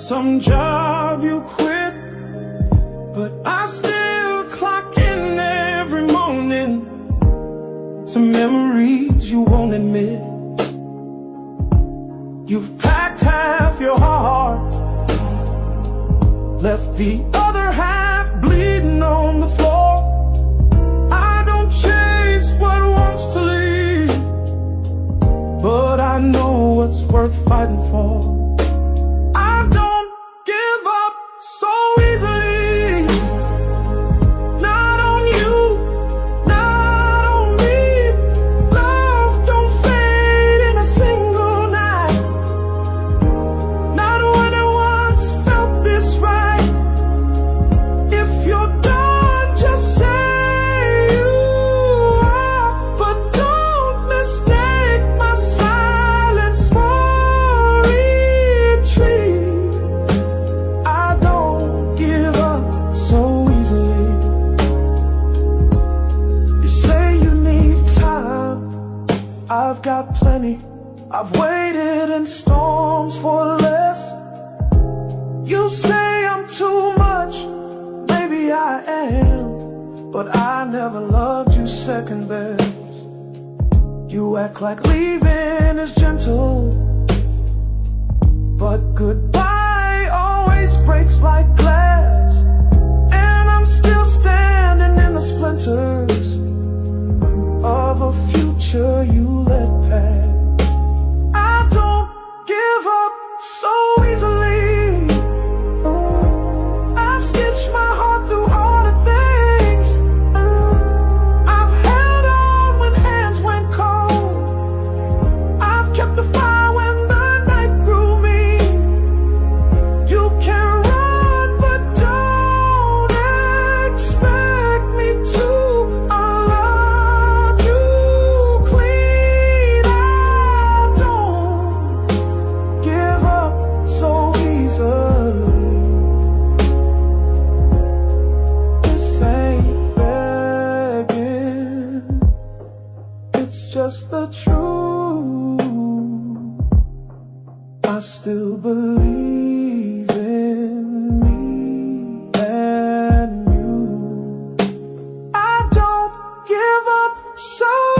some job you quit, but I still clock in every morning to memories you won't admit. You've packed half your heart, left the other half bleeding on the floor. I don't chase what wants to leave, but I know what's worth fighting for. I don't give up so easily. Not on you, not on me. Love don't fade in a single night. Not when it once felt this right. If you're done, just say you are, but don't mistake my silence for retreat. I don't give up so easily. You say you need time, I've got plenty. I've waited in storms for less. You say I'm too much, maybe I am, but I never loved you second best. You act like leaving is gentle, but goodbye always breaks like glass. And I'm still standing in the splinters of a future you let pass. I don't give up so easily. I've stitched my heart through harder things. I've held on when hands went cold. I've kept the fire when the night grew mean. You can run, but don't expect me to unlove you clean. I don't give up so easily. This ain't begging, it's just the truth. I still believe in me and you. I don't give up so